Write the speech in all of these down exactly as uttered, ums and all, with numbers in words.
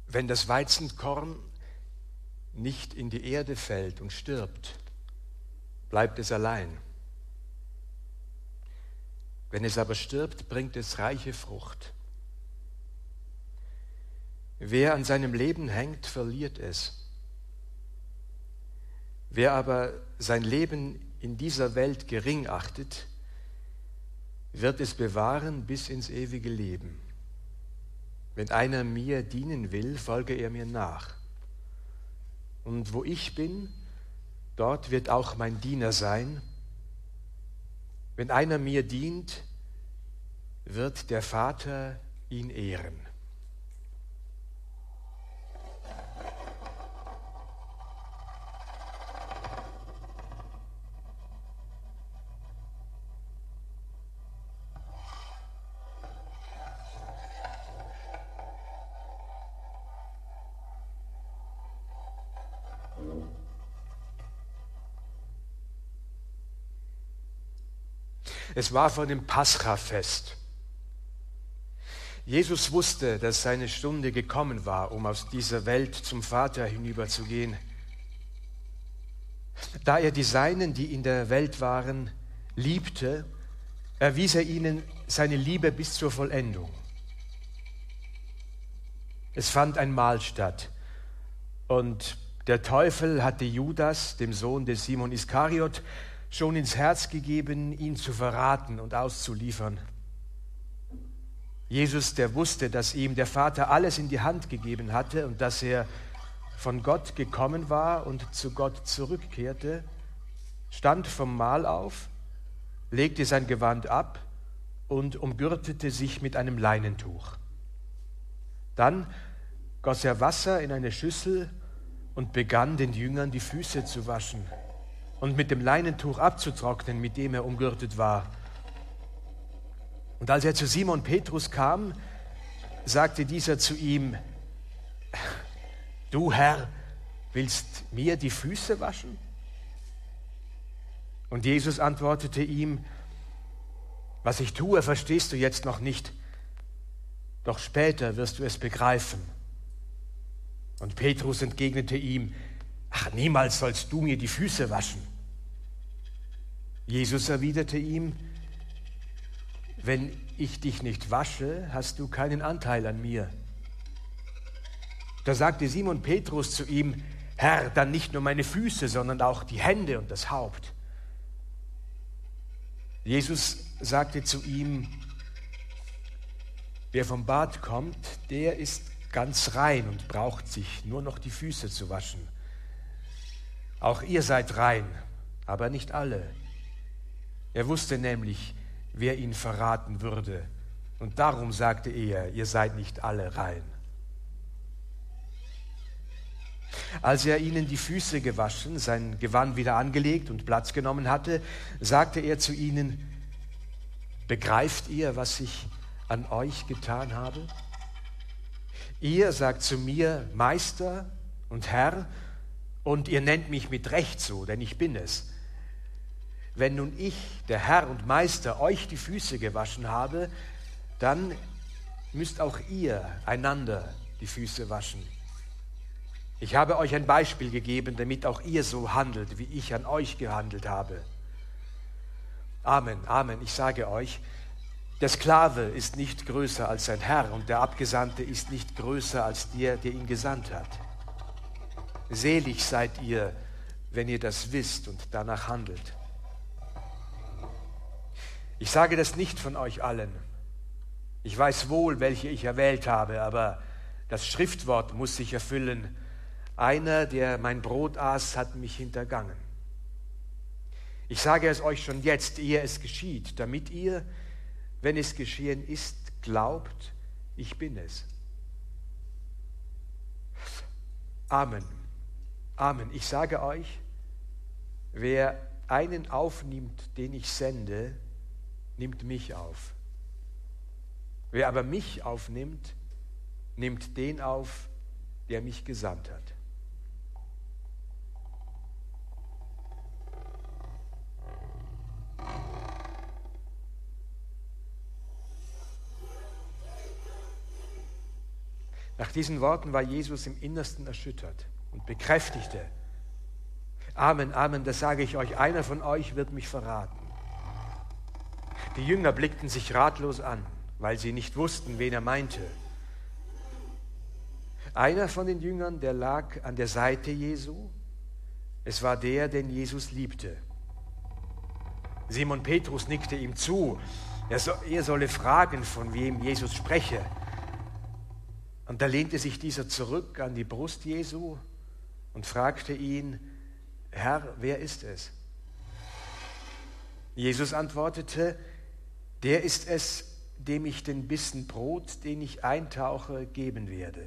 Wenn das Weizenkorn nicht in die Erde fällt und stirbt, bleibt es allein. Wenn es aber stirbt, bringt es reiche Frucht. Wer an seinem Leben hängt, verliert es. Wer aber sein Leben in dieser Welt gering achtet, wird es bewahren bis ins ewige Leben. Wenn einer mir dienen will, folge er mir nach. Und wo ich bin, dort wird auch mein Diener sein. Wenn einer mir dient, wird der Vater ihn ehren. Es war vor dem Paschafest. Jesus wusste, dass seine Stunde gekommen war, um aus dieser Welt zum Vater hinüberzugehen. Da er die Seinen, die in der Welt waren, liebte, erwies er ihnen seine Liebe bis zur Vollendung. Es fand ein Mahl statt und der Teufel hatte Judas, dem Sohn des Simon Iskariot, schon ins Herz gegeben, ihn zu verraten und auszuliefern. Jesus, der wusste, dass ihm der Vater alles in die Hand gegeben hatte und dass er von Gott gekommen war und zu Gott zurückkehrte, stand vom Mahl auf, legte sein Gewand ab und umgürtete sich mit einem Leinentuch. Dann goss er Wasser in eine Schüssel und begann den Jüngern die Füße zu waschen und mit dem Leinentuch abzutrocknen, mit dem er umgürtet war. Und als er zu Simon Petrus kam, sagte dieser zu ihm: Du, Herr, willst mir die Füße waschen? Und Jesus antwortete ihm: Was ich tue, verstehst du jetzt noch nicht, doch später wirst du es begreifen. Und Petrus entgegnete ihm: Ach, niemals sollst du mir die Füße waschen. Jesus erwiderte ihm: Wenn ich dich nicht wasche, hast du keinen Anteil an mir. Da sagte Simon Petrus zu ihm: Herr, dann nicht nur meine Füße, sondern auch die Hände und das Haupt. Jesus sagte zu ihm: Wer vom Bad kommt, der ist ganz rein und braucht sich nur noch die Füße zu waschen. Auch ihr seid rein, aber nicht alle. Er wusste nämlich, wer ihn verraten würde, und darum sagte er: Ihr seid nicht alle rein. Als er ihnen die Füße gewaschen, sein Gewand wieder angelegt und Platz genommen hatte, sagte er zu ihnen: Begreift ihr, was ich an euch getan habe? Ihr sagt zu mir Meister und Herr, und ihr nennt mich mit Recht so, denn ich bin es. Wenn nun ich, der Herr und Meister, euch die Füße gewaschen habe, dann müsst auch ihr einander die Füße waschen. Ich habe euch ein Beispiel gegeben, damit auch ihr so handelt, wie ich an euch gehandelt habe. Amen, Amen, ich sage euch, der Sklave ist nicht größer als sein Herr und der Abgesandte ist nicht größer als der, der ihn gesandt hat. Selig seid ihr, wenn ihr das wisst und danach handelt. Ich sage das nicht von euch allen. Ich weiß wohl, welche ich erwählt habe, aber das Schriftwort muss sich erfüllen. Einer, der mein Brot aß, hat mich hintergangen. Ich sage es euch schon jetzt, ehe es geschieht, damit ihr, wenn es geschehen ist, glaubt, ich bin es. Amen. Amen. Ich sage euch, wer einen aufnimmt, den ich sende, nimmt mich auf. Wer aber mich aufnimmt, nimmt den auf, der mich gesandt hat. Nach diesen Worten war Jesus im Innersten erschüttert und bekräftigte: Amen, Amen, das sage ich euch, einer von euch wird mich verraten. Die Jünger blickten sich ratlos an, weil sie nicht wussten, wen er meinte. Einer von den Jüngern, der lag an der Seite Jesu. Es war der, den Jesus liebte. Simon Petrus nickte ihm zu. Er, so, er solle fragen, von wem Jesus spreche. Und da lehnte sich dieser zurück an die Brust Jesu und fragte ihn: Herr, wer ist es? Jesus antwortete: Der ist es, dem ich den Bissen Brot, den ich eintauche, geben werde.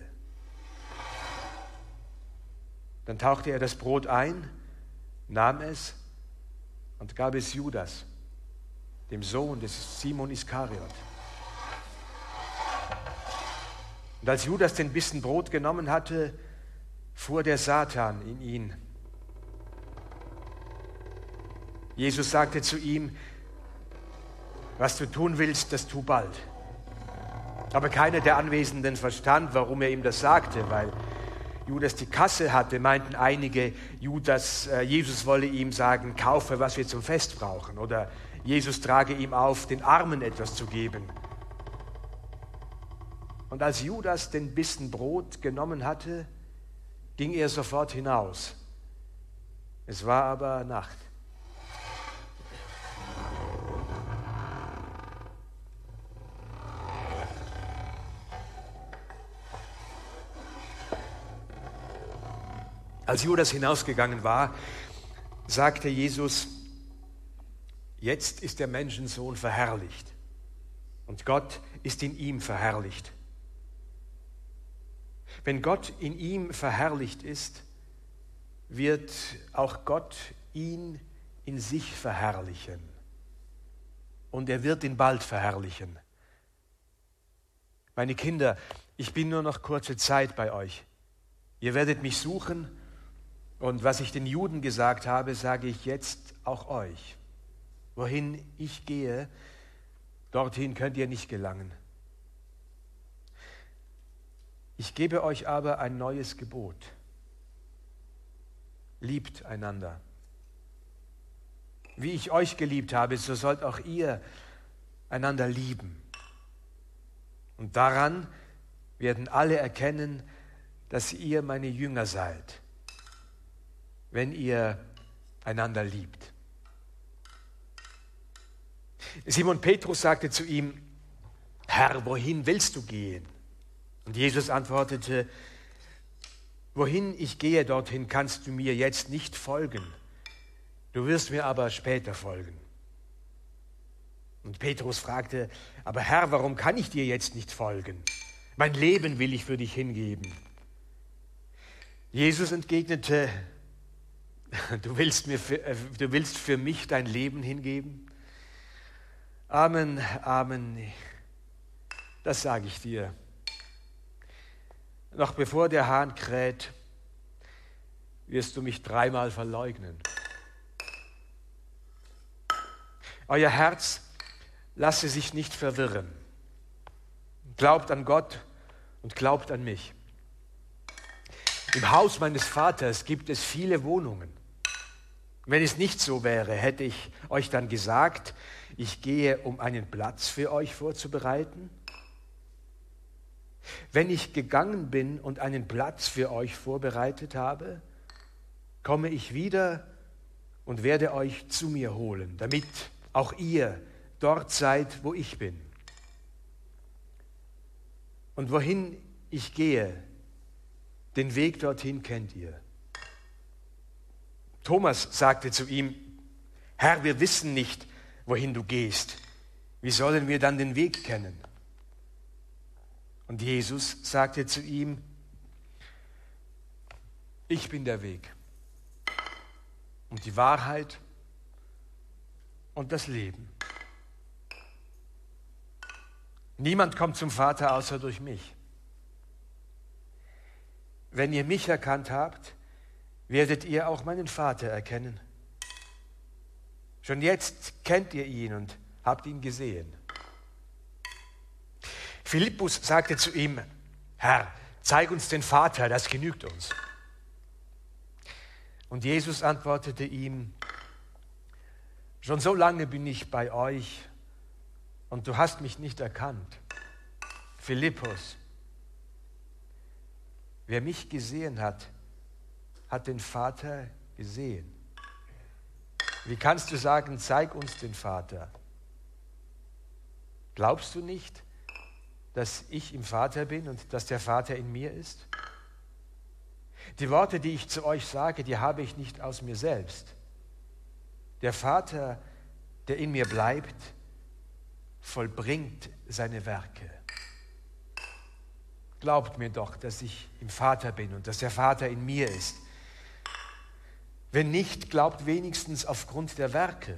Dann tauchte er das Brot ein, nahm es und gab es Judas, dem Sohn des Simon Iskariot. Und als Judas den Bissen Brot genommen hatte, fuhr der Satan in ihn. Jesus sagte zu ihm: Was du tun willst, das tu bald. Aber keiner der Anwesenden verstand, warum er ihm das sagte, weil Judas die Kasse hatte, meinten einige, Judas, äh, Jesus wolle ihm sagen, kaufe, was wir zum Fest brauchen, oder Jesus trage ihm auf, den Armen etwas zu geben. Und als Judas den Bissen Brot genommen hatte, ging er sofort hinaus. Es war aber Nacht. Als Judas hinausgegangen war, sagte Jesus: Jetzt ist der Menschensohn verherrlicht und Gott ist in ihm verherrlicht. Wenn Gott in ihm verherrlicht ist, wird auch Gott ihn in sich verherrlichen. Und er wird ihn bald verherrlichen. Meine Kinder, ich bin nur noch kurze Zeit bei euch. Ihr werdet mich suchen, und was ich den Juden gesagt habe, sage ich jetzt auch euch. Wohin ich gehe, dorthin könnt ihr nicht gelangen. Ich gebe euch aber ein neues Gebot. Liebt einander. Wie ich euch geliebt habe, so sollt auch ihr einander lieben. Und daran werden alle erkennen, dass ihr meine Jünger seid, wenn ihr einander liebt. Simon Petrus sagte zu ihm: Herr, wohin willst du gehen? Und Jesus antwortete: Wohin ich gehe, dorthin kannst du mir jetzt nicht folgen. Du wirst mir aber später folgen. Und Petrus fragte: Aber Herr, warum kann ich dir jetzt nicht folgen? Mein Leben will ich für dich hingeben. Jesus entgegnete: Du willst, mir für, äh, du willst für mich dein Leben hingeben? Amen, Amen, das sage ich dir. Noch bevor der Hahn kräht, wirst du mich dreimal verleugnen. Euer Herz lasse sich nicht verwirren. Glaubt an Gott und glaubt an mich. Im Haus meines Vaters gibt es viele Wohnungen. Wenn es nicht so wäre, hätte ich euch dann gesagt, ich gehe, um einen Platz für euch vorzubereiten? Wenn ich gegangen bin und einen Platz für euch vorbereitet habe, komme ich wieder und werde euch zu mir holen, damit auch ihr dort seid, wo ich bin. Und wohin ich gehe, den Weg dorthin kennt ihr. Thomas sagte zu ihm: Herr, wir wissen nicht, wohin du gehst. Wie sollen wir dann den Weg kennen? Und Jesus sagte zu ihm: Ich bin der Weg und die Wahrheit und das Leben. Niemand kommt zum Vater außer durch mich. Wenn ihr mich erkannt habt, werdet ihr auch meinen Vater erkennen. Schon jetzt kennt ihr ihn und habt ihn gesehen. Philippus sagte zu ihm: Herr, zeig uns den Vater, das genügt uns. Und Jesus antwortete ihm, schon so lange bin ich bei euch und du hast mich nicht erkannt. Philippus, wer mich gesehen hat, hat den Vater gesehen. Wie kannst du sagen, zeig uns den Vater? Glaubst du nicht, dass ich im Vater bin und dass der Vater in mir ist? Die Worte, die ich zu euch sage, die habe ich nicht aus mir selbst. Der Vater, der in mir bleibt, vollbringt seine Werke. Glaubt mir doch, dass ich im Vater bin und dass der Vater in mir ist. Wenn nicht, glaubt wenigstens aufgrund der Werke.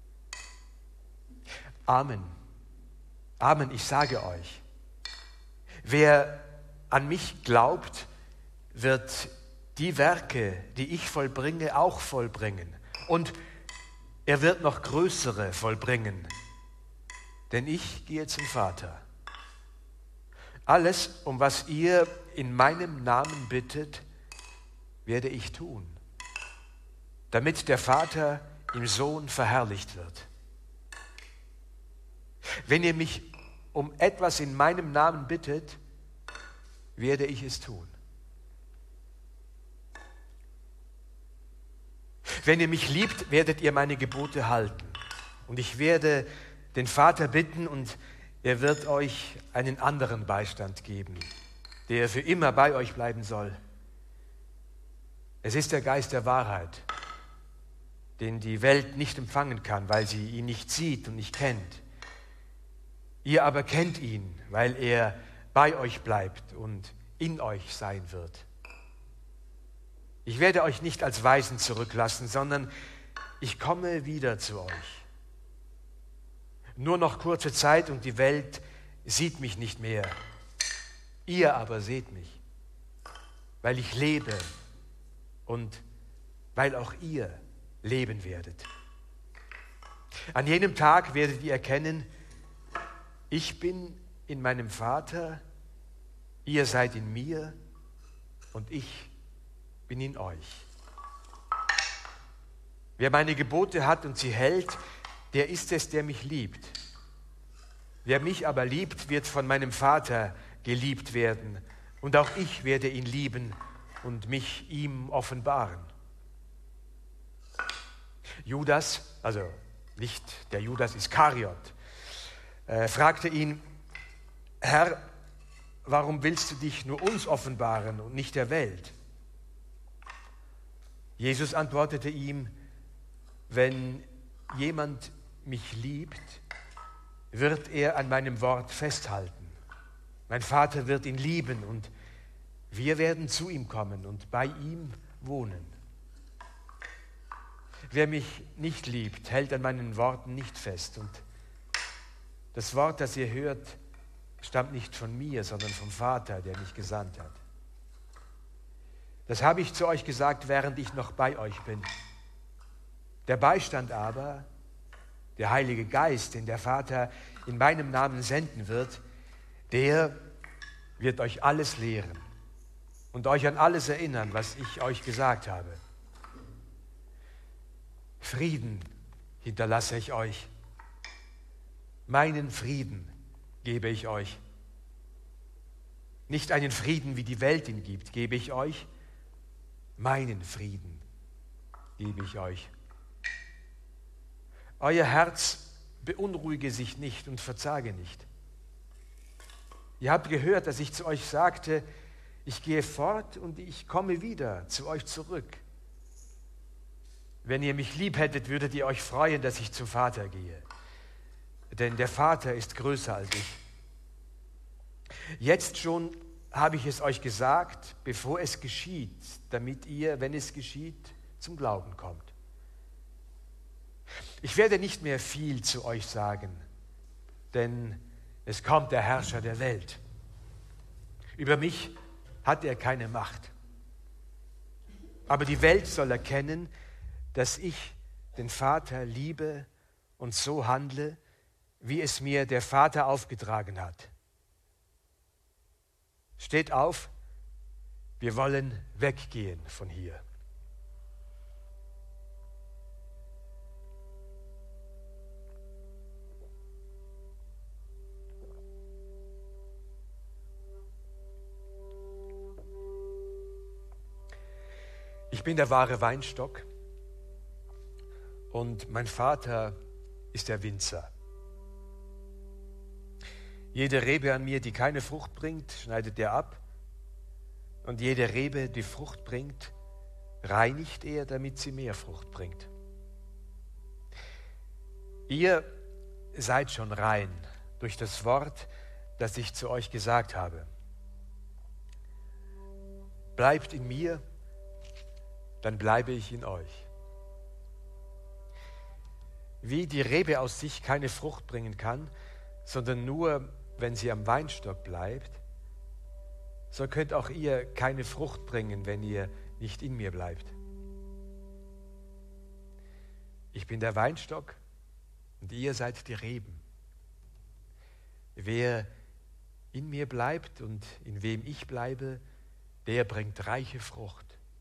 Amen. Amen, ich sage euch, wer an mich glaubt, wird die Werke, die ich vollbringe, auch vollbringen. Und er wird noch größere vollbringen, denn ich gehe zum Vater. Alles, um was ihr in meinem Namen bittet, werde ich tun, damit der Vater im Sohn verherrlicht wird. Wenn ihr mich um etwas in meinem Namen bittet, werde ich es tun. Wenn ihr mich liebt, werdet ihr meine Gebote halten. Und ich werde den Vater bitten und er wird euch einen anderen Beistand geben, der für immer bei euch bleiben soll. Es ist der Geist der Wahrheit, den die Welt nicht empfangen kann, weil sie ihn nicht sieht und nicht kennt. Ihr aber kennt ihn, weil er bei euch bleibt und in euch sein wird. Ich werde euch nicht als Waisen zurücklassen, sondern ich komme wieder zu euch. Nur noch kurze Zeit und die Welt sieht mich nicht mehr. Ihr aber seht mich, weil ich lebe und weil auch ihr leben werdet. An jenem Tag werdet ihr erkennen, ich bin in meinem Vater, ihr seid in mir und ich bin in euch. Wer meine Gebote hat und sie hält, der ist es, der mich liebt. Wer mich aber liebt, wird von meinem Vater geliebt werden. Und auch ich werde ihn lieben und mich ihm offenbaren. Judas, also nicht der Judas Iskariot, äh, fragte ihn, Herr, warum willst du dich nur uns offenbaren und nicht der Welt? Jesus antwortete ihm, wenn jemand mich liebt, wird er an meinem Wort festhalten. Mein Vater wird ihn lieben und wir werden zu ihm kommen und bei ihm wohnen. Wer mich nicht liebt, hält an meinen Worten nicht fest. Und das Wort, das ihr hört, stammt nicht von mir, sondern vom Vater, der mich gesandt hat. Das habe ich zu euch gesagt, während ich noch bei euch bin. Der Beistand aber, der Heilige Geist, den der Vater in meinem Namen senden wird, der wird euch alles lehren und euch an alles erinnern, was ich euch gesagt habe. Frieden hinterlasse ich euch. Meinen Frieden gebe ich euch. Nicht einen Frieden, wie die Welt ihn gibt, gebe ich euch. Meinen Frieden gebe ich euch. Euer Herz beunruhige sich nicht und verzage nicht. Ihr habt gehört, dass ich zu euch sagte, ich gehe fort und ich komme wieder zu euch zurück. Wenn ihr mich lieb hättet, würdet ihr euch freuen, dass ich zum Vater gehe. Denn der Vater ist größer als ich. Jetzt schon habe ich es euch gesagt, bevor es geschieht, damit ihr, wenn es geschieht, zum Glauben kommt. Ich werde nicht mehr viel zu euch sagen, denn es kommt der Herrscher der Welt. Über mich hat er keine Macht. Aber die Welt soll erkennen, dass ich den Vater liebe und so handle, wie es mir der Vater aufgetragen hat. Steht auf, Wir wollen weggehen von hier. Ich bin der wahre Weinstock und mein Vater ist der Winzer. Jede Rebe an mir, die keine Frucht bringt, schneidet er ab. Und jede Rebe, die Frucht bringt, reinigt er, damit sie mehr Frucht bringt. Ihr seid schon rein durch das Wort, das ich zu euch gesagt habe. Bleibt in mir, dann bleibe ich in euch. Wie die Rebe aus sich keine Frucht bringen kann, sondern nur, wenn sie am Weinstock bleibt, so könnt auch ihr keine Frucht bringen, wenn ihr nicht in mir bleibt. Ich bin der Weinstock und ihr seid die Reben. Wer in mir bleibt und in wem ich bleibe, der bringt reiche Frucht.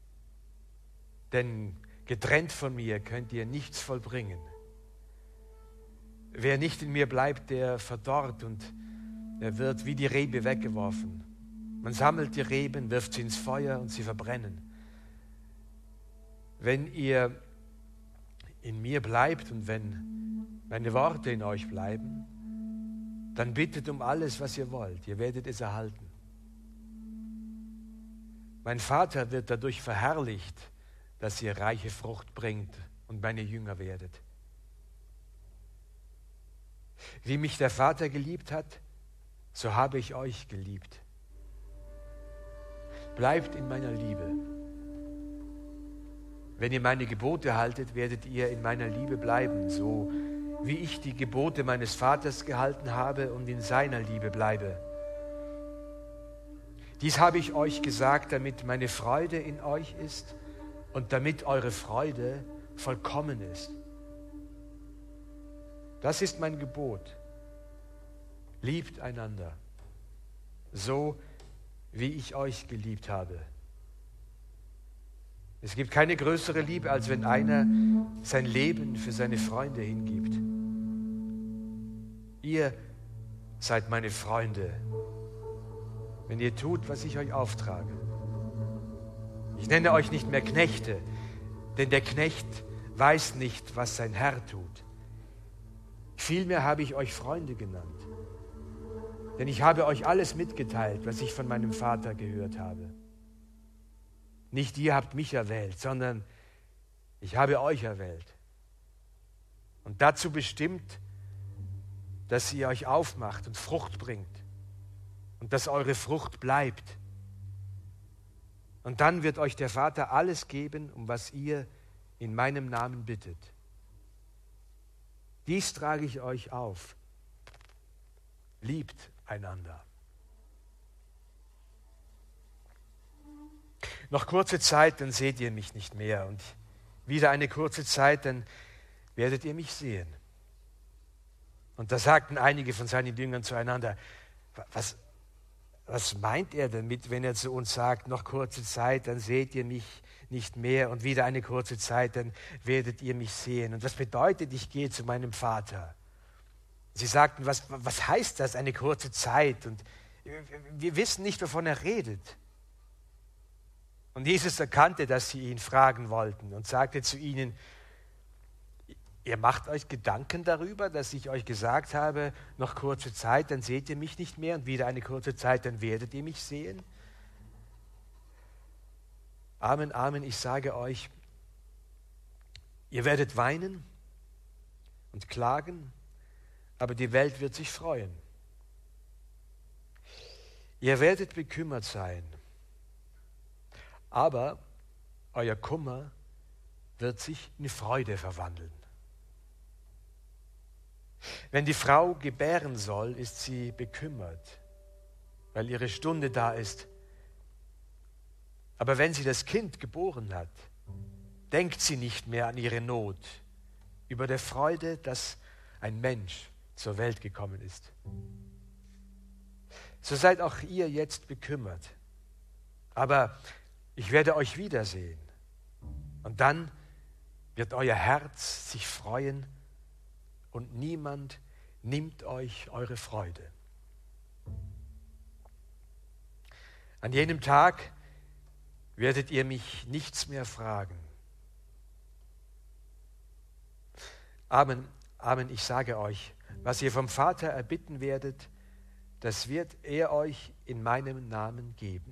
Denn getrennt von mir könnt ihr nichts vollbringen. Wer nicht in mir bleibt, der verdorrt und er wird wie die Rebe weggeworfen. Man sammelt die Reben, wirft sie ins Feuer und sie verbrennen. Wenn ihr in mir bleibt und wenn meine Worte in euch bleiben, dann bittet um alles, was ihr wollt. Ihr werdet es erhalten. Mein Vater wird dadurch verherrlicht, dass ihr reiche Frucht bringt und meine Jünger werdet. Wie mich der Vater geliebt hat, so habe ich euch geliebt. Bleibt in meiner Liebe. Wenn ihr meine Gebote haltet, werdet ihr in meiner Liebe bleiben, so wie ich die Gebote meines Vaters gehalten habe und in seiner Liebe bleibe. Dies habe ich euch gesagt, damit meine Freude in euch ist und damit eure Freude vollkommen ist. Das ist mein Gebot. Liebt einander, so wie ich euch geliebt habe. Es gibt keine größere Liebe, als wenn einer sein Leben für seine Freunde hingibt. Ihr seid meine Freunde, wenn ihr tut, was ich euch auftrage. Ich nenne euch nicht mehr Knechte, denn der Knecht weiß nicht, was sein Herr tut. Vielmehr habe ich euch Freunde genannt, denn ich habe euch alles mitgeteilt, was ich von meinem Vater gehört habe. Nicht ihr habt mich erwählt, sondern ich habe euch erwählt und dazu bestimmt, dass ihr euch aufmacht und Frucht bringt und dass eure Frucht bleibt. Und dann wird euch der Vater alles geben, um was ihr in meinem Namen bittet. Dies trage ich euch auf. Liebt einander. Noch kurze Zeit, dann seht ihr mich nicht mehr. Und wieder eine kurze Zeit, dann werdet ihr mich sehen. Und da sagten einige von seinen Jüngern zueinander, was, was meint er damit, wenn er zu uns sagt, noch kurze Zeit, dann seht ihr mich nicht mehr und wieder eine kurze Zeit, dann werdet ihr mich sehen. Und was bedeutet, ich gehe zu meinem Vater? Sie sagten, was, was heißt das, eine kurze Zeit? Und wir wissen nicht, wovon er redet. Und Jesus erkannte, dass sie ihn fragen wollten und sagte zu ihnen, ihr macht euch Gedanken darüber, dass ich euch gesagt habe, noch kurze Zeit, dann seht ihr mich nicht mehr und wieder eine kurze Zeit, dann werdet ihr mich sehen. Amen, Amen, ich sage euch, ihr werdet weinen und klagen, aber die Welt wird sich freuen. Ihr werdet bekümmert sein, aber euer Kummer wird sich in Freude verwandeln. Wenn die Frau gebären soll, ist sie bekümmert, weil ihre Stunde da ist. Aber wenn sie das Kind geboren hat, denkt sie nicht mehr an ihre Not, über der Freude, dass ein Mensch zur Welt gekommen ist. So seid auch ihr jetzt bekümmert. Aber ich werde euch wiedersehen. Und dann wird euer Herz sich freuen und niemand nimmt euch eure Freude. An jenem Tag werdet ihr mich nichts mehr fragen. Amen, Amen, ich sage euch, was ihr vom Vater erbitten werdet, das wird er euch in meinem Namen geben.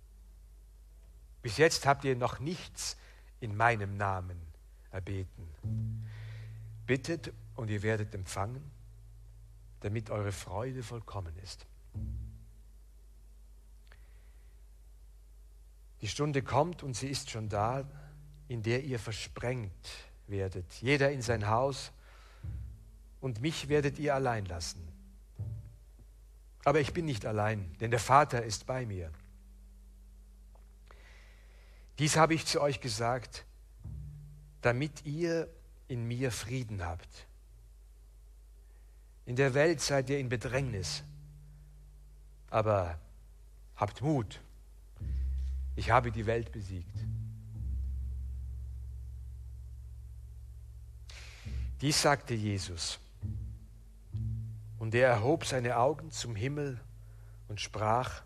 Bis jetzt habt ihr noch nichts in meinem Namen erbeten. Bittet und ihr werdet empfangen, damit eure Freude vollkommen ist. Die Stunde kommt und sie ist schon da, in der ihr versprengt werdet, jeder in sein Haus, und mich werdet ihr allein lassen. Aber ich bin nicht allein, denn der Vater ist bei mir. Dies habe ich zu euch gesagt, damit ihr in mir Frieden habt. In der Welt seid ihr in Bedrängnis, aber habt Mut. Ich habe die Welt besiegt. Dies sagte Jesus. Und er erhob seine Augen zum Himmel und sprach: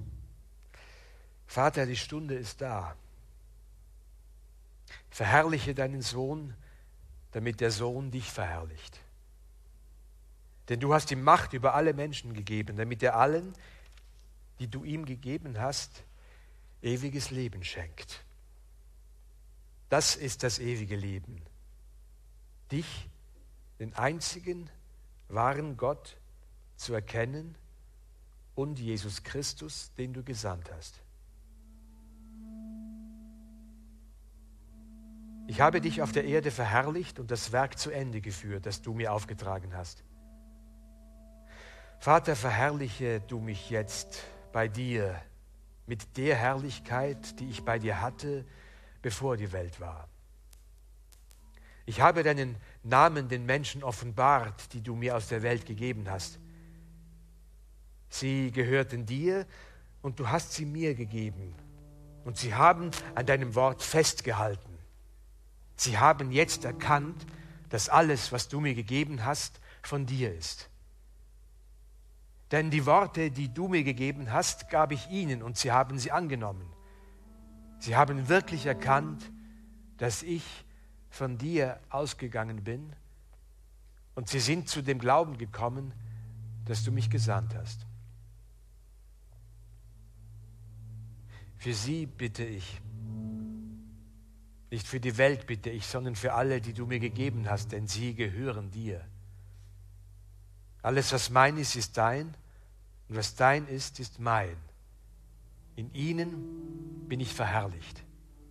Vater, die Stunde ist da. Verherrliche deinen Sohn, damit der Sohn dich verherrlicht. Denn du hast ihm Macht über alle Menschen gegeben, damit er allen, die du ihm gegeben hast, ewiges Leben schenkt. Das ist das ewige Leben. Dich, den einzigen wahren Gott, zu erkennen und Jesus Christus, den du gesandt hast. Ich habe dich auf der Erde verherrlicht und das Werk zu Ende geführt, das du mir aufgetragen hast. Vater, verherrliche du mich jetzt bei dir mit der Herrlichkeit, die ich bei dir hatte, bevor die Welt war. Ich habe deinen Namen den Menschen offenbart, die du mir aus der Welt gegeben hast. Sie gehörten dir und du hast sie mir gegeben. Und sie haben an deinem Wort festgehalten. Sie haben jetzt erkannt, dass alles, was du mir gegeben hast, von dir ist. Denn die Worte, die du mir gegeben hast, gab ich ihnen und sie haben sie angenommen. Sie haben wirklich erkannt, dass ich von dir ausgegangen bin und sie sind zu dem Glauben gekommen, dass du mich gesandt hast. Für sie bitte ich, nicht für die Welt bitte ich, sondern für alle, die du mir gegeben hast, denn sie gehören dir. Alles, was mein ist, ist dein und was dein ist, ist mein. In ihnen bin ich verherrlicht.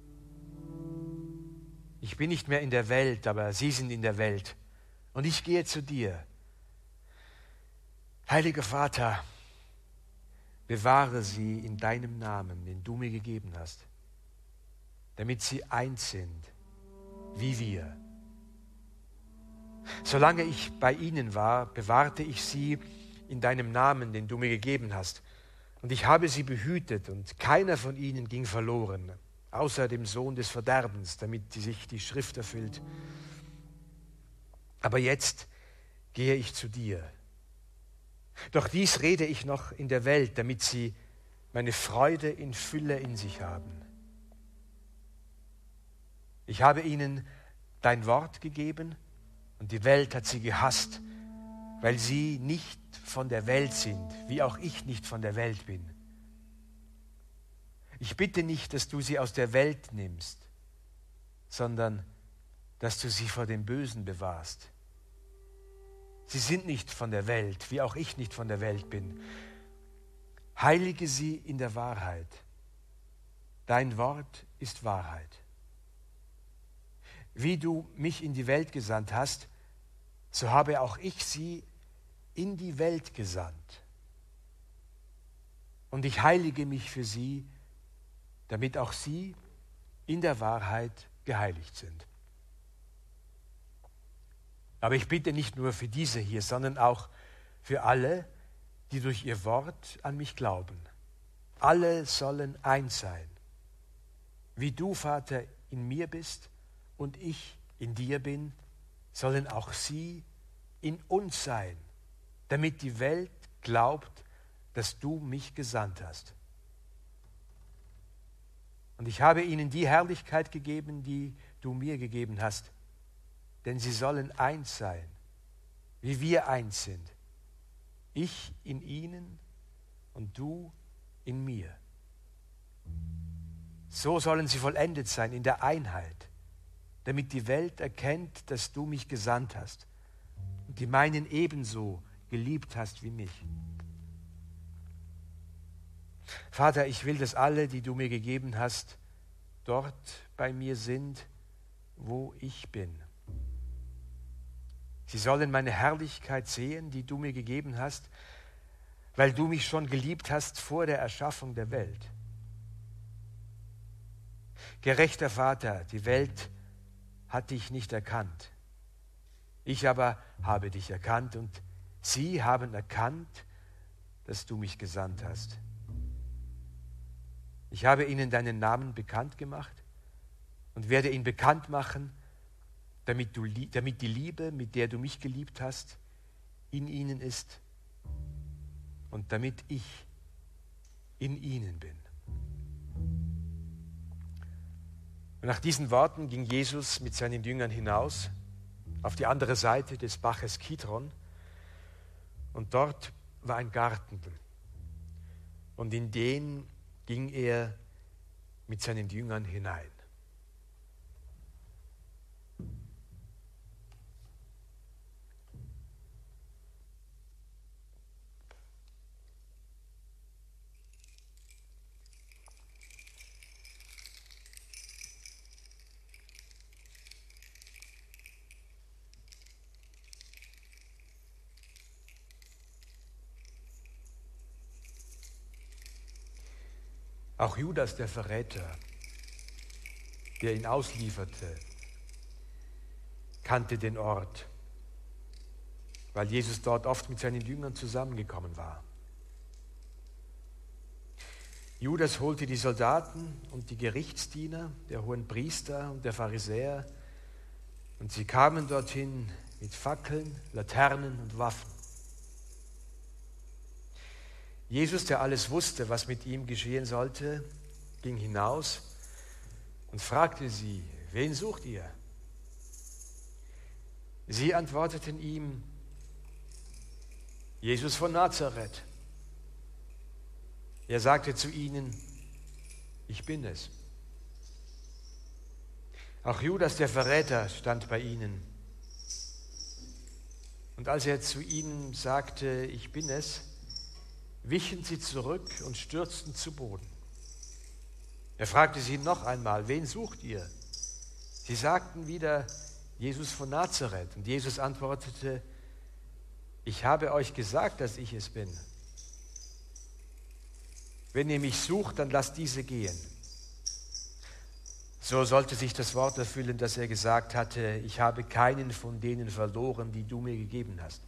Ich bin nicht mehr in der Welt, aber sie sind in der Welt. Und ich gehe zu dir. Heiliger Vater, bewahre sie in deinem Namen, den du mir gegeben hast, damit sie eins sind, wie wir. Solange ich bei ihnen war, bewahrte ich sie in deinem Namen, den du mir gegeben hast. Und ich habe sie behütet und keiner von ihnen ging verloren, außer dem Sohn des Verderbens, damit sich die Schrift erfüllt. Aber jetzt gehe ich zu dir. Doch dies rede ich noch in der Welt, damit sie meine Freude in Fülle in sich haben. Ich habe ihnen dein Wort gegeben und die Welt hat sie gehasst, weil sie nicht von der Welt sind, wie auch ich nicht von der Welt bin. Ich bitte nicht, dass du sie aus der Welt nimmst, sondern dass du sie vor dem Bösen bewahrst. Sie sind nicht von der Welt, wie auch ich nicht von der Welt bin. Heilige sie in der Wahrheit. Dein Wort ist Wahrheit. Wie du mich in die Welt gesandt hast, so habe auch ich sie in die Welt gesandt. Und ich heilige mich für sie, damit auch sie in der Wahrheit geheiligt sind. Aber ich bitte nicht nur für diese hier, sondern auch für alle, die durch ihr Wort an mich glauben, alle sollen eins sein. Wie du, Vater, in mir bist und ich in dir bin, sollen auch sie in uns sein, damit die Welt glaubt, dass du mich gesandt hast. Und ich habe ihnen die Herrlichkeit gegeben, die du mir gegeben hast, denn sie sollen eins sein, wie wir eins sind. Ich in ihnen und du in mir. So sollen sie vollendet sein in der Einheit, damit die Welt erkennt, dass du mich gesandt hast und die meinen ebenso geliebt hast wie mich. Vater, ich will, dass alle, die du mir gegeben hast, dort bei mir sind, wo ich bin. Sie sollen meine Herrlichkeit sehen, die du mir gegeben hast, weil du mich schon geliebt hast vor der Erschaffung der Welt. Gerechter Vater, die Welt hat dich nicht erkannt. Ich aber habe dich erkannt und sie haben erkannt, dass du mich gesandt hast. Ich habe ihnen deinen Namen bekannt gemacht und werde ihn bekannt machen, damit, du, damit die Liebe, mit der du mich geliebt hast, in ihnen ist und damit ich in ihnen bin. Und nach diesen Worten ging Jesus mit seinen Jüngern hinaus auf die andere Seite des Baches Kidron und dort war ein Garten und in den ging er mit seinen Jüngern hinein. Auch Judas, der Verräter, der ihn auslieferte, kannte den Ort, weil Jesus dort oft mit seinen Jüngern zusammengekommen war. Judas holte die Soldaten und die Gerichtsdiener, der Hohenpriester und der Pharisäer, und sie kamen dorthin mit Fackeln, Laternen und Waffen. Jesus, der alles wusste, was mit ihm geschehen sollte, ging hinaus und fragte sie, wen sucht ihr? Sie antworteten ihm, Jesus von Nazareth. Er sagte zu ihnen, ich bin es. Auch Judas, der Verräter, stand bei ihnen. Und als er zu ihnen sagte, ich bin es, wichen sie zurück und stürzten zu Boden. Er fragte sie noch einmal, wen sucht ihr? Sie sagten wieder, Jesus von Nazareth. Und Jesus antwortete, ich habe euch gesagt, dass ich es bin. Wenn ihr mich sucht, dann lasst diese gehen. So sollte sich das Wort erfüllen, das er gesagt hatte, ich habe keinen von denen verloren, die du mir gegeben hast.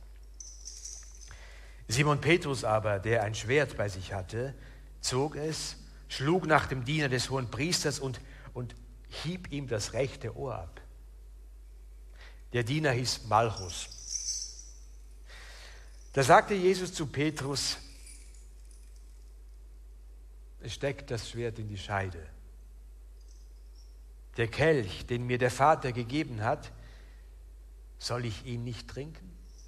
Simon Petrus aber, der ein Schwert bei sich hatte, zog es, schlug nach dem Diener des Hohenpriesters und, und hieb ihm das rechte Ohr ab. Der Diener hieß Malchus. Da sagte Jesus zu Petrus, es steckt das Schwert in die Scheide. Der Kelch, den mir der Vater gegeben hat, soll ich ihn nicht trinken?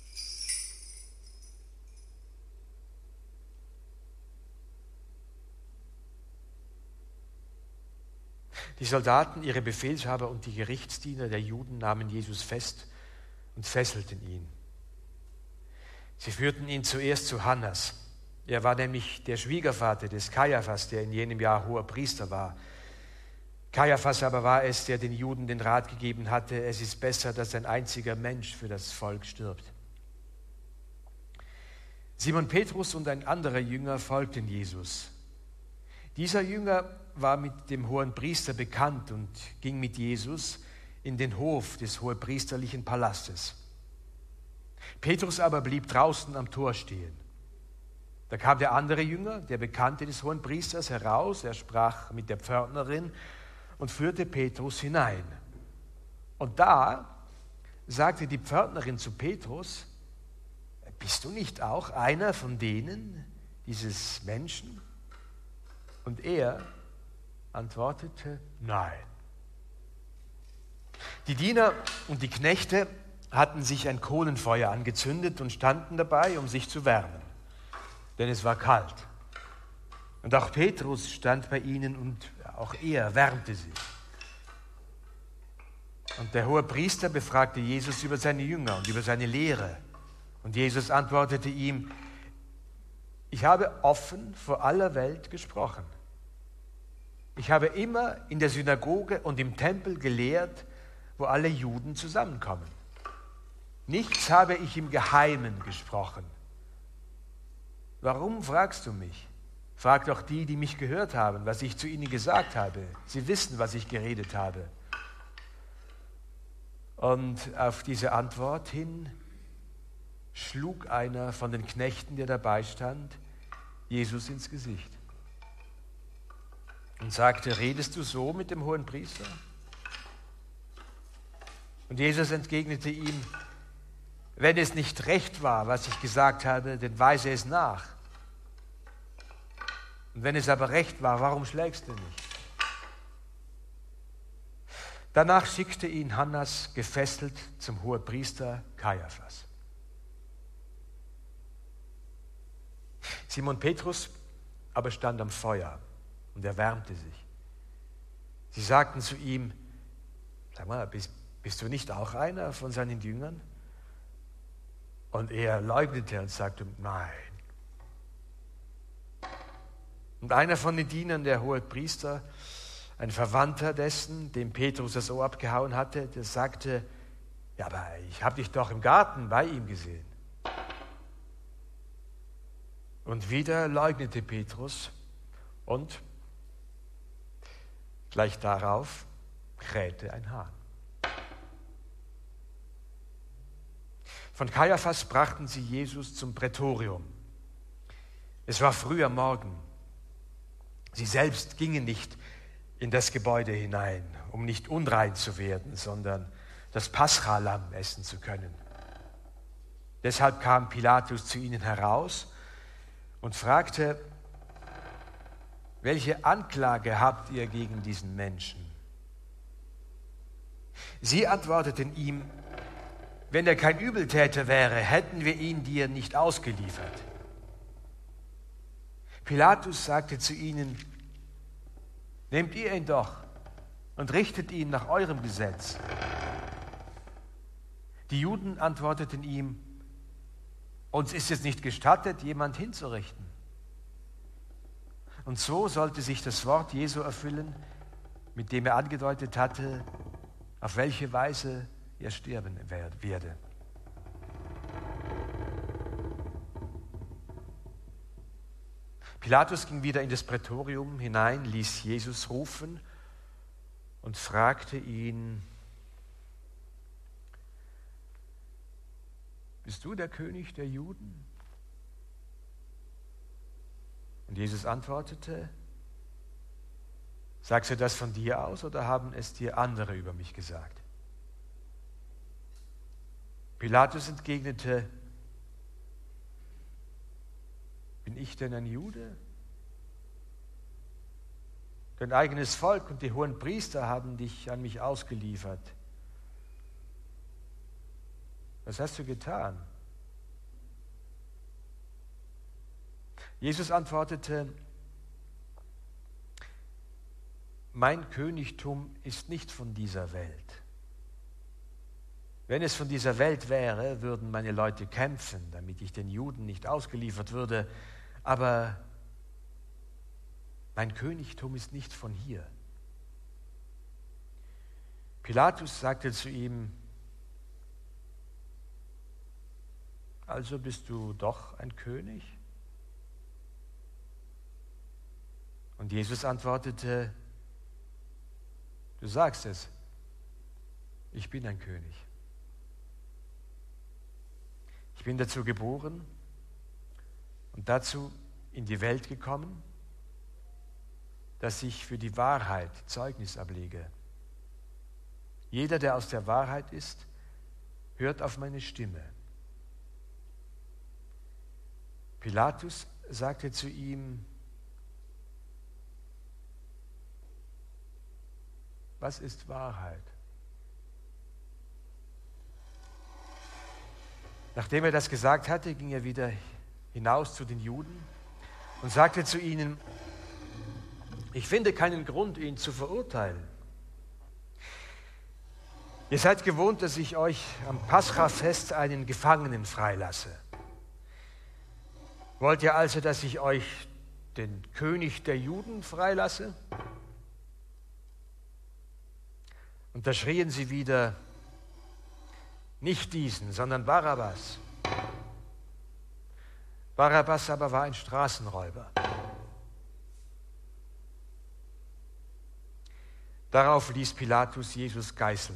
Die Soldaten, ihre Befehlshaber und die Gerichtsdiener der Juden nahmen Jesus fest und fesselten ihn. Sie führten ihn zuerst zu Hannas. Er war nämlich der Schwiegervater des Kaiaphas, der in jenem Jahr hoher Priester war. Kaiaphas aber war es, der den Juden den Rat gegeben hatte, es ist besser, dass ein einziger Mensch für das Volk stirbt. Simon Petrus und ein anderer Jünger folgten Jesus. Dieser Jünger war mit dem Hohenpriester bekannt und ging mit Jesus in den Hof des hohepriesterlichen Palastes. Petrus aber blieb draußen am Tor stehen. Da kam der andere Jünger, der Bekannte des Hohenpriesters, heraus. Er sprach mit der Pförtnerin und führte Petrus hinein. Und da sagte die Pförtnerin zu Petrus: Bist du nicht auch einer von denen, dieses Menschen? Und er antwortete: Nein. Die Diener und die Knechte hatten sich ein Kohlenfeuer angezündet und standen dabei, um sich zu wärmen, denn es war kalt. Und auch Petrus stand bei ihnen und auch er wärmte sich. Und der Hohepriester befragte Jesus über seine Jünger und über seine Lehre. Und Jesus antwortete ihm: Ich habe offen vor aller Welt gesprochen. Ich habe immer in der Synagoge und im Tempel gelehrt, wo alle Juden zusammenkommen. Nichts habe ich im Geheimen gesprochen. Warum fragst du mich? Frag doch die, die mich gehört haben, was ich zu ihnen gesagt habe. Sie wissen, was ich geredet habe. Und auf diese Antwort hin schlug einer von den Knechten, der dabei stand, Jesus ins Gesicht und sagte: Redest du so mit dem Hohenpriester? Und Jesus entgegnete ihm: Wenn es nicht recht war, was ich gesagt habe, dann weise es nach. Und wenn es aber recht war, warum schlägst du nicht? Danach schickte ihn Hannas gefesselt zum Hohepriester Kaiaphas. Simon Petrus aber stand am Feuer und erwärmte sich. Sie sagten zu ihm: Sag mal, bist, bist du nicht auch einer von seinen Jüngern? Und er leugnete und sagte: Nein. Und einer von den Dienern der Hohepriester, ein Verwandter dessen, dem Petrus das Ohr abgehauen hatte, der sagte: Ja, aber ich habe dich doch im Garten bei ihm gesehen. Und wieder leugnete Petrus und gleich darauf krähte ein Hahn. Von Kaiaphas brachten sie Jesus zum Prätorium. Es war früh am Morgen. Sie selbst gingen nicht in das Gebäude hinein, um nicht unrein zu werden, sondern das Paschalamm essen zu können. Deshalb kam Pilatus zu ihnen heraus und fragte: Welche Anklage habt ihr gegen diesen Menschen? Sie antworteten ihm: Wenn er kein Übeltäter wäre, hätten wir ihn dir nicht ausgeliefert. Pilatus sagte zu ihnen: Nehmt ihr ihn doch und richtet ihn nach eurem Gesetz. Die Juden antworteten ihm: Uns ist es nicht gestattet, jemand hinzurichten. Und so sollte sich das Wort Jesu erfüllen, mit dem er angedeutet hatte, auf welche Weise er sterben werde. Pilatus ging wieder in das Prätorium hinein, ließ Jesus rufen und fragte ihn: Bist du der König der Juden? Und Jesus antwortete: Sagst du das von dir aus oder haben es dir andere über mich gesagt? Pilatus entgegnete: Bin ich denn ein Jude? Dein eigenes Volk und die hohen Priester haben dich an mich ausgeliefert. Was hast du getan? Jesus antwortete: Mein Königtum ist nicht von dieser Welt. Wenn es von dieser Welt wäre, würden meine Leute kämpfen, damit ich den Juden nicht ausgeliefert würde. Aber mein Königtum ist nicht von hier. Pilatus sagte zu ihm: Also bist du doch ein König? Und Jesus antwortete: Du sagst es, ich bin ein König. Ich bin dazu geboren und dazu in die Welt gekommen, dass ich für die Wahrheit Zeugnis ablege. Jeder, der aus der Wahrheit ist, hört auf meine Stimme. Pilatus sagte zu ihm: Was ist Wahrheit? Nachdem er das gesagt hatte, ging er wieder hinaus zu den Juden und sagte zu ihnen: Ich finde keinen Grund, ihn zu verurteilen. Ihr seid gewohnt, dass ich euch am Paschafest einen Gefangenen freilasse. Wollt ihr also, dass ich euch den König der Juden freilasse? Und da schrien sie wieder: Nicht diesen, sondern Barabbas. Barabbas aber war ein Straßenräuber. Darauf ließ Pilatus Jesus geißeln.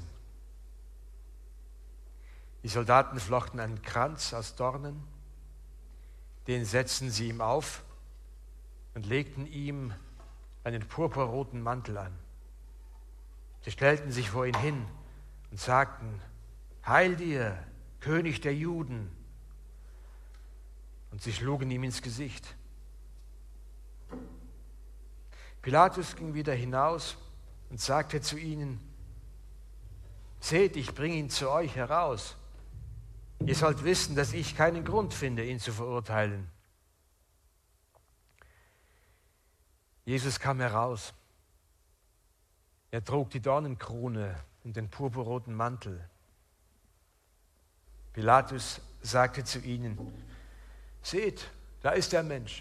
Die Soldaten flochten einen Kranz aus Dornen, den setzten sie ihm auf und legten ihm einen purpurroten Mantel an. Sie stellten sich vor ihn hin und sagten: Heil dir, König der Juden! Und sie schlugen ihm ins Gesicht. Pilatus ging wieder hinaus und sagte zu ihnen: Seht, ich bringe ihn zu euch heraus. Ihr sollt wissen, dass ich keinen Grund finde, ihn zu verurteilen. Jesus kam heraus. Er trug die Dornenkrone und den purpurroten Mantel. Pilatus sagte zu ihnen: Seht, da ist der Mensch.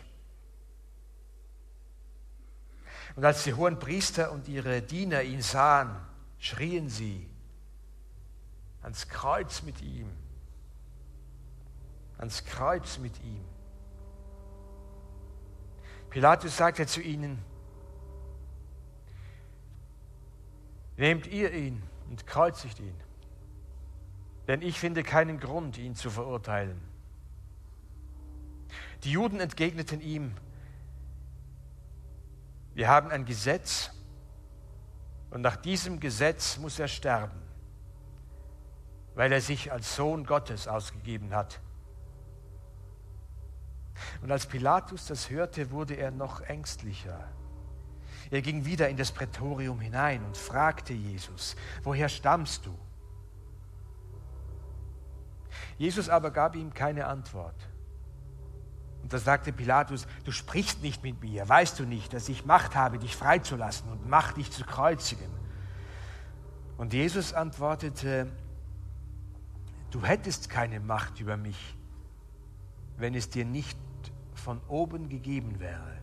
Und als die Hohenpriester und ihre Diener ihn sahen, schrien sie: Ans Kreuz mit ihm! Ans Kreuz mit ihm! Pilatus sagte zu ihnen: Nehmt ihr ihn und kreuzigt ihn, denn ich finde keinen Grund, ihn zu verurteilen. Die Juden entgegneten ihm: Wir haben ein Gesetz und nach diesem Gesetz muss er sterben, weil er sich als Sohn Gottes ausgegeben hat. Und als Pilatus das hörte, wurde er noch ängstlicher. Er ging wieder in das Prätorium hinein und fragte Jesus: Woher stammst du? Jesus aber gab ihm keine Antwort. Und da sagte Pilatus: Du sprichst nicht mit mir. Weißt du nicht, dass ich Macht habe, dich freizulassen und Macht, dich zu kreuzigen? Und Jesus antwortete: Du hättest keine Macht über mich, wenn es dir nicht von oben gegeben wäre.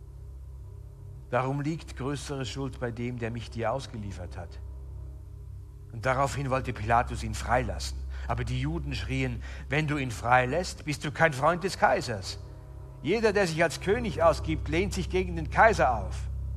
Darum liegt größere Schuld bei dem, der mich dir ausgeliefert hat. Und daraufhin wollte Pilatus ihn freilassen. Aber die Juden schrien: Wenn du ihn freilässt, bist du kein Freund des Kaisers. Jeder, der sich als König ausgibt, lehnt sich gegen den Kaiser auf.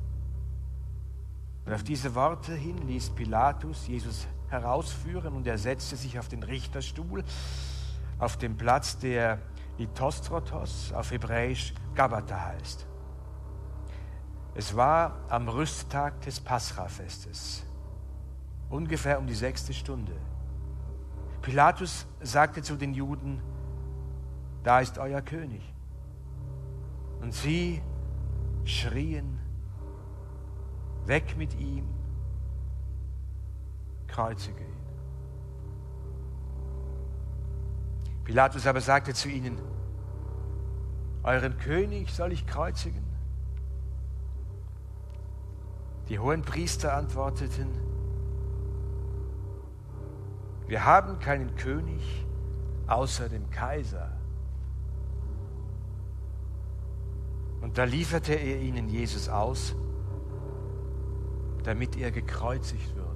Und auf diese Worte hin ließ Pilatus Jesus herausführen und er setzte sich auf den Richterstuhl, auf dem Platz, der Lithostrotos, auf Hebräisch Gabbatha heißt. Es war am Rüsttag des Paschafestes, ungefähr um die sechste Stunde. Pilatus sagte zu den Juden: Da ist euer König. Und sie schrien: Weg mit ihm, kreuzige ihn. Pilatus aber sagte zu ihnen: Euren König soll ich kreuzigen? Die Hohenpriester antworteten: Wir haben keinen König außer dem Kaiser. Und da lieferte er ihnen Jesus aus, damit er gekreuzigt würde.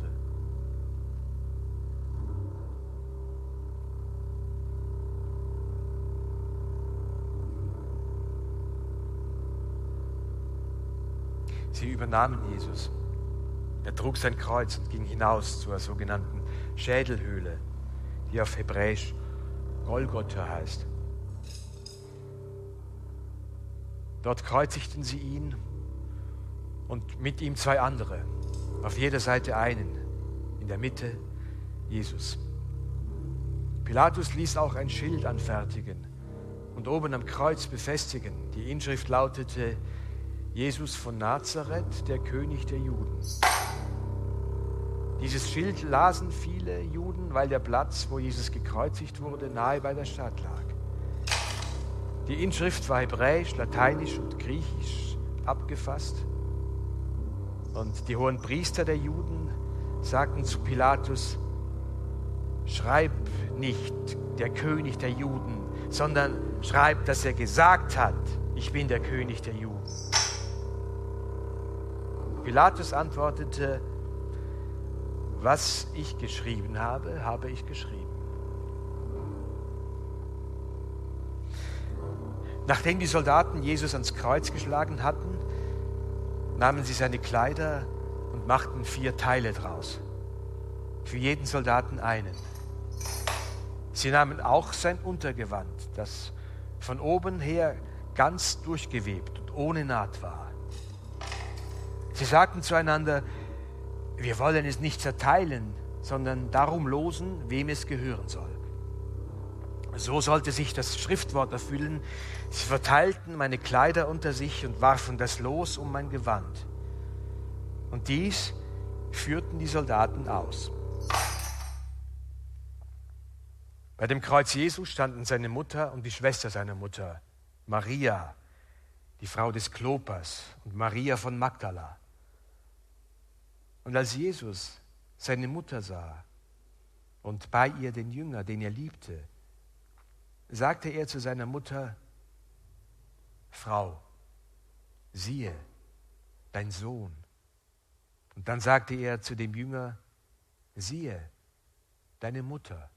Sie übernahmen Jesus. Er trug sein Kreuz und ging hinaus zur sogenannten Schädelhöhle, die auf Hebräisch Golgotha heißt. Dort kreuzigten sie ihn und mit ihm zwei andere, auf jeder Seite einen, in der Mitte Jesus. Pilatus ließ auch ein Schild anfertigen und oben am Kreuz befestigen. Die Inschrift lautete: Jesus von Nazareth, der König der Juden. Dieses Schild lasen viele Juden, weil der Platz, wo Jesus gekreuzigt wurde, nahe bei der Stadt lag. Die Inschrift war hebräisch, lateinisch und griechisch abgefasst. Und die hohen Priester der Juden sagten zu Pilatus: Schreib nicht der König der Juden, sondern schreib, dass er gesagt hat, ich bin der König der Juden. Pilatus antwortete: Was ich geschrieben habe, habe ich geschrieben. Nachdem die Soldaten Jesus ans Kreuz geschlagen hatten, nahmen sie seine Kleider und machten vier Teile draus. Für jeden Soldaten einen. Sie nahmen auch sein Untergewand, das von oben her ganz durchgewebt und ohne Naht war. Sie sagten zueinander: Wir wollen es nicht zerteilen, sondern darum losen, wem es gehören soll. So sollte sich das Schriftwort erfüllen: Sie verteilten meine Kleider unter sich und warfen das Los um mein Gewand. Und dies führten die Soldaten aus. Bei dem Kreuz Jesu standen seine Mutter und die Schwester seiner Mutter, Maria, die Frau des Klopas, und Maria von Magdala. Und als Jesus seine Mutter sah und bei ihr den Jünger, den er liebte, sagte er zu seiner Mutter: Frau, siehe, dein Sohn. Und dann sagte er zu dem Jünger: Siehe, deine Mutter.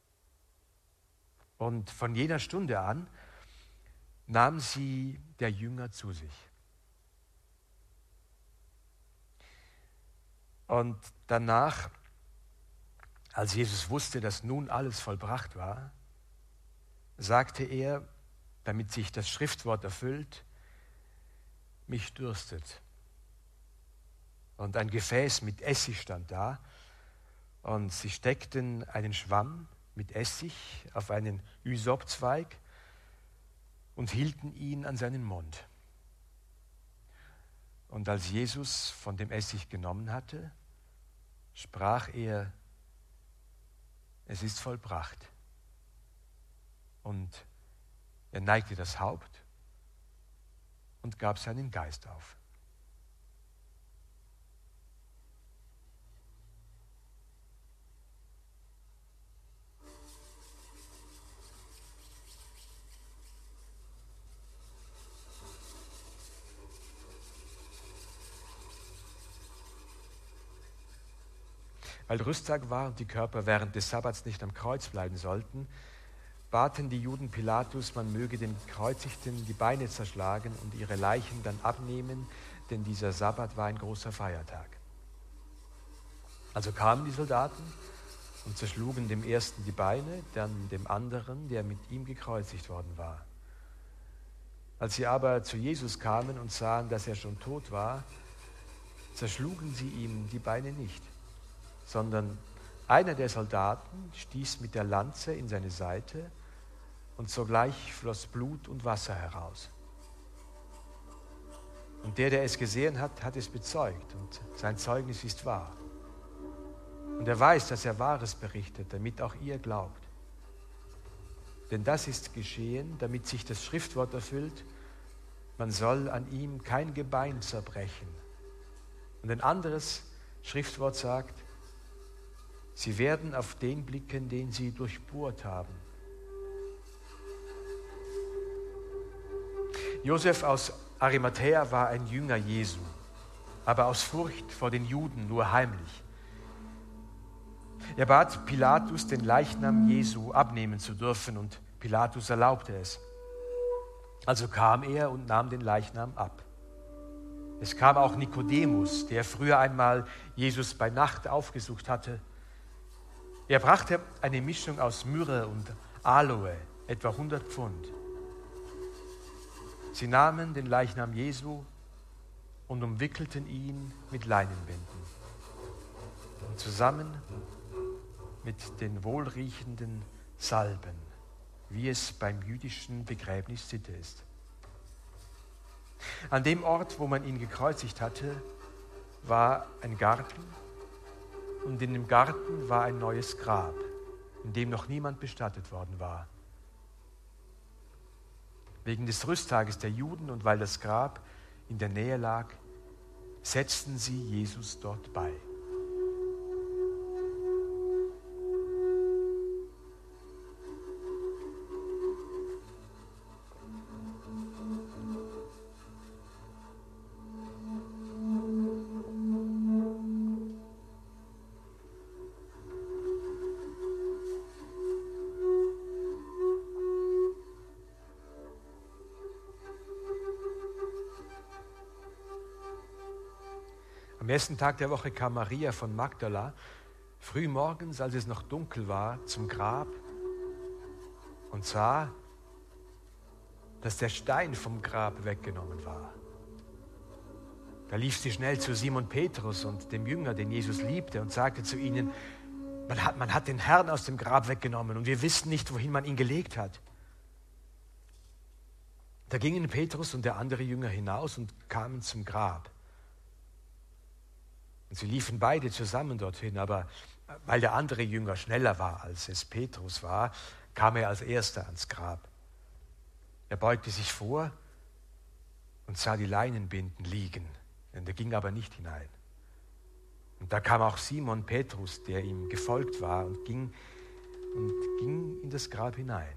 Und von jener Stunde an nahm sie der Jünger zu sich. Und danach, als Jesus wusste, dass nun alles vollbracht war, sagte er, damit sich das Schriftwort erfüllt: Mich dürstet. Und ein Gefäß mit Essig stand da, und sie steckten einen Schwamm mit Essig auf einen Ysopzweig und hielten ihn an seinen Mund. Und als Jesus von dem Essig genommen hatte, sprach er: Es ist vollbracht. Und er neigte das Haupt und gab seinen Geist auf. Weil Rüsttag war und die Körper während des Sabbats nicht am Kreuz bleiben sollten, baten die Juden Pilatus, man möge den Gekreuzigten die Beine zerschlagen und ihre Leichen dann abnehmen, denn dieser Sabbat war ein großer Feiertag. Also kamen die Soldaten und zerschlugen dem ersten die Beine, dann dem anderen, der mit ihm gekreuzigt worden war. Als sie aber zu Jesus kamen und sahen, dass er schon tot war, zerschlugen sie ihm die Beine nicht, sondern einer der Soldaten stieß mit der Lanze in seine Seite und sogleich floss Blut und Wasser heraus. Und der, der es gesehen hat, hat es bezeugt und sein Zeugnis ist wahr. Und er weiß, dass er Wahres berichtet, damit auch ihr glaubt. Denn das ist geschehen, damit sich das Schriftwort erfüllt: Man soll an ihm kein Gebein zerbrechen. Und ein anderes Schriftwort sagt: Sie werden auf den blicken, den sie durchbohrt haben. Josef aus Arimathäa war ein Jünger Jesu, aber aus Furcht vor den Juden nur heimlich. Er bat Pilatus, den Leichnam Jesu abnehmen zu dürfen, und Pilatus erlaubte es. Also kam er und nahm den Leichnam ab. Es kam auch Nikodemus, der früher einmal Jesus bei Nacht aufgesucht hatte. Er brachte eine Mischung aus Myrrhe und Aloe, etwa hundert Pfund. Sie nahmen den Leichnam Jesu und umwickelten ihn mit Leinenbinden. Und zusammen mit den wohlriechenden Salben, wie es beim jüdischen Begräbnis Sitte ist. An dem Ort, wo man ihn gekreuzigt hatte, war ein Garten, und in dem Garten war ein neues Grab, in dem noch niemand bestattet worden war. Wegen des Rüsttages der Juden und weil das Grab in der Nähe lag, setzten sie Jesus dort bei. Am ersten Tag der Woche kam Maria von Magdala früh morgens, als es noch dunkel war, zum Grab und sah, dass der Stein vom Grab weggenommen war. Da lief sie schnell zu Simon Petrus und dem Jünger, den Jesus liebte, und sagte zu ihnen: Man hat, man hat den Herrn aus dem Grab weggenommen und wir wissen nicht, wohin man ihn gelegt hat. Da gingen Petrus und der andere Jünger hinaus und kamen zum Grab. Und sie liefen beide zusammen dorthin, aber weil der andere Jünger schneller war, als es Petrus war, kam er als Erster ans Grab. Er beugte sich vor und sah die Leinenbinden liegen, denn er ging aber nicht hinein. Und da kam auch Simon Petrus, der ihm gefolgt war, und ging, und ging in das Grab hinein.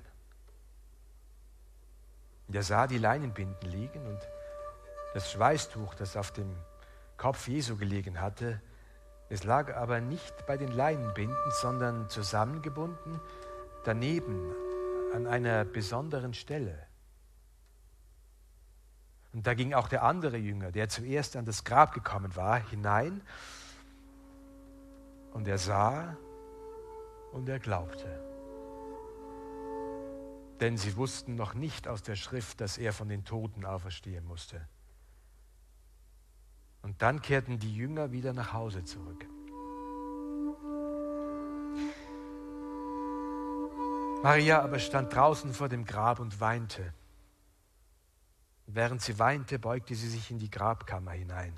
Und er sah die Leinenbinden liegen und das Schweißtuch, das auf dem Kopf Jesu gelegen hatte. Es lag aber nicht bei den Leinenbinden, sondern zusammengebunden daneben an einer besonderen Stelle. Und da ging auch der andere Jünger, der zuerst an das Grab gekommen war, hinein, und er sah und er glaubte. Denn sie wussten noch nicht aus der Schrift, dass er von den Toten auferstehen musste. Und dann kehrten die Jünger wieder nach Hause zurück. Maria aber stand draußen vor dem Grab und weinte. Während sie weinte, beugte sie sich in die Grabkammer hinein.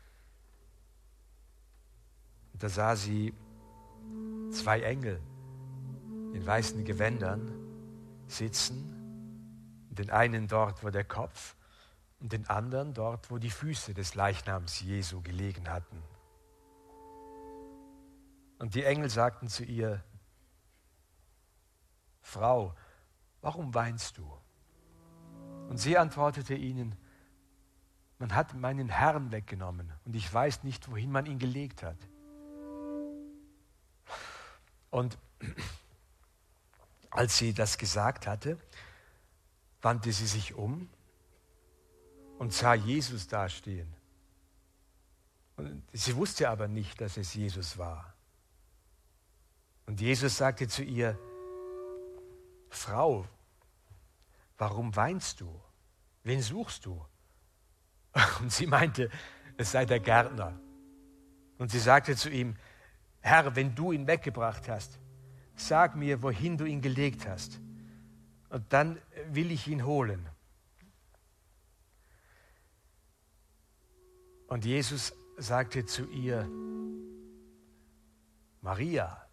Und da sah sie zwei Engel in weißen Gewändern sitzen, den einen dort, wo der Kopf, und den anderen dort, wo die Füße des Leichnams Jesu gelegen hatten. Und die Engel sagten zu ihr: Frau, warum weinst du? Und sie antwortete ihnen: Man hat meinen Herrn weggenommen und ich weiß nicht, wohin man ihn gelegt hat. Und als sie das gesagt hatte, wandte sie sich um und sah Jesus dastehen. Und sie wusste aber nicht, dass es Jesus war. Und Jesus sagte zu ihr: Frau, warum weinst du? Wen suchst du? Und sie meinte, es sei der Gärtner. Und sie sagte zu ihm: Herr, wenn du ihn weggebracht hast, sag mir, wohin du ihn gelegt hast. Und dann will ich ihn holen. Und Jesus sagte zu ihr: Maria.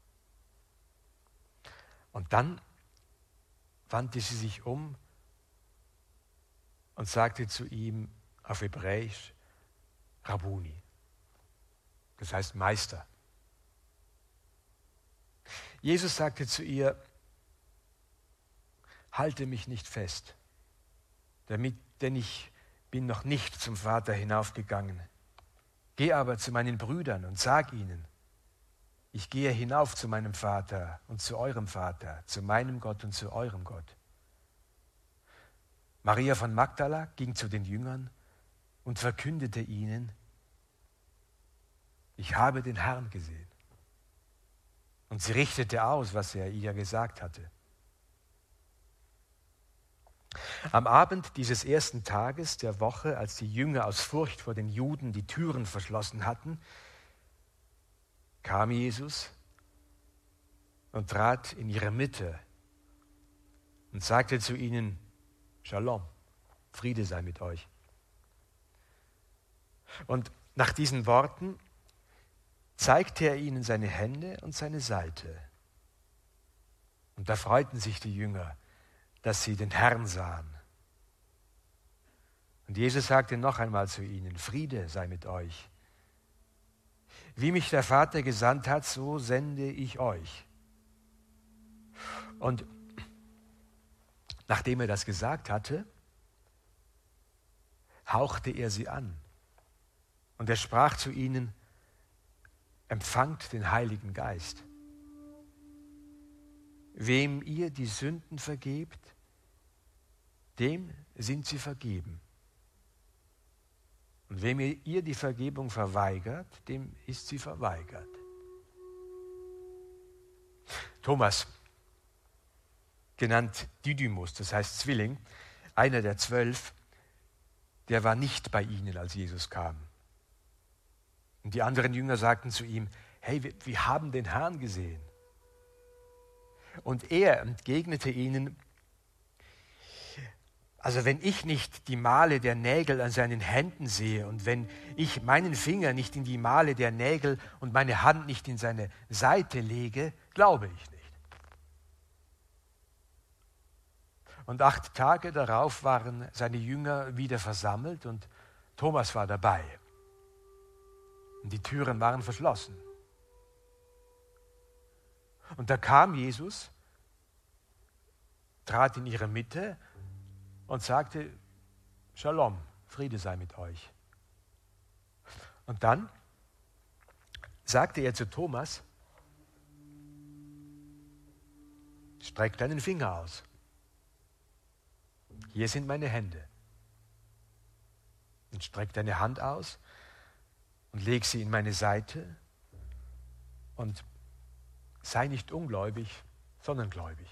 Und dann wandte sie sich um und sagte zu ihm auf Hebräisch Rabbuni. Das heißt Meister. Jesus sagte zu ihr: Halte mich nicht fest, damit, denn ich bin noch nicht zum Vater hinaufgegangen. Geh aber zu meinen Brüdern und sag ihnen: Ich gehe hinauf zu meinem Vater und zu eurem Vater, zu meinem Gott und zu eurem Gott. Maria von Magdala ging zu den Jüngern und verkündete ihnen: Ich habe den Herrn gesehen. Und sie richtete aus, was er ihr gesagt hatte. Am Abend dieses ersten Tages der Woche, als die Jünger aus Furcht vor den Juden die Türen verschlossen hatten, kam Jesus und trat in ihre Mitte und sagte zu ihnen: Shalom, Friede sei mit euch. Und nach diesen Worten zeigte er ihnen seine Hände und seine Seite. Und da freuten sich die Jünger, dass sie den Herrn sahen. Und Jesus sagte noch einmal zu ihnen: Friede sei mit euch. Wie mich der Vater gesandt hat, so sende ich euch. Und nachdem er das gesagt hatte, hauchte er sie an. Und er sprach zu ihnen: Empfangt den Heiligen Geist. Wem ihr die Sünden vergebt, dem sind sie vergeben. Und wem ihr die Vergebung verweigert, dem ist sie verweigert. Thomas, genannt Didymus, das heißt Zwilling, einer der zwölf, der war nicht bei ihnen, als Jesus kam. Und die anderen Jünger sagten zu ihm: Hey, wir, wir haben den Herrn gesehen. Und er entgegnete ihnen: Also wenn ich nicht die Male der Nägel an seinen Händen sehe und wenn ich meinen Finger nicht in die Male der Nägel und meine Hand nicht in seine Seite lege, glaube ich nicht. Und acht Tage darauf waren seine Jünger wieder versammelt und Thomas war dabei. Und die Türen waren verschlossen. Und da kam Jesus, trat in ihre Mitte und sagte: Shalom, Friede sei mit euch. Und dann sagte er zu Thomas: Streck deinen Finger aus. Hier sind meine Hände. Und streck deine Hand aus und leg sie in meine Seite und sei nicht ungläubig, sondern gläubig.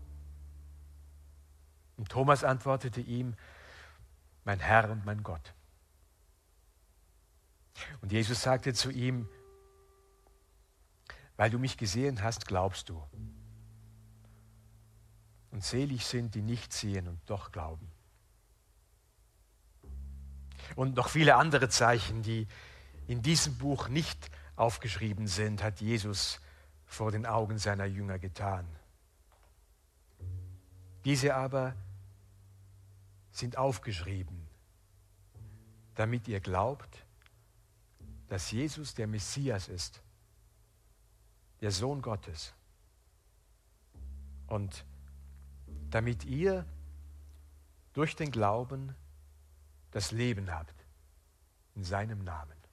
Und Thomas antwortete ihm: Mein Herr und mein Gott. Und Jesus sagte zu ihm: Weil du mich gesehen hast, glaubst du. Und selig sind, die nicht sehen und doch glauben. Und noch viele andere Zeichen, die in diesem Buch nicht aufgeschrieben sind, hat Jesus vor den Augen seiner Jünger getan. Diese aber sind aufgeschrieben, damit ihr glaubt, dass Jesus der Messias ist, der Sohn Gottes. Und damit ihr durch den Glauben das Leben habt in seinem Namen.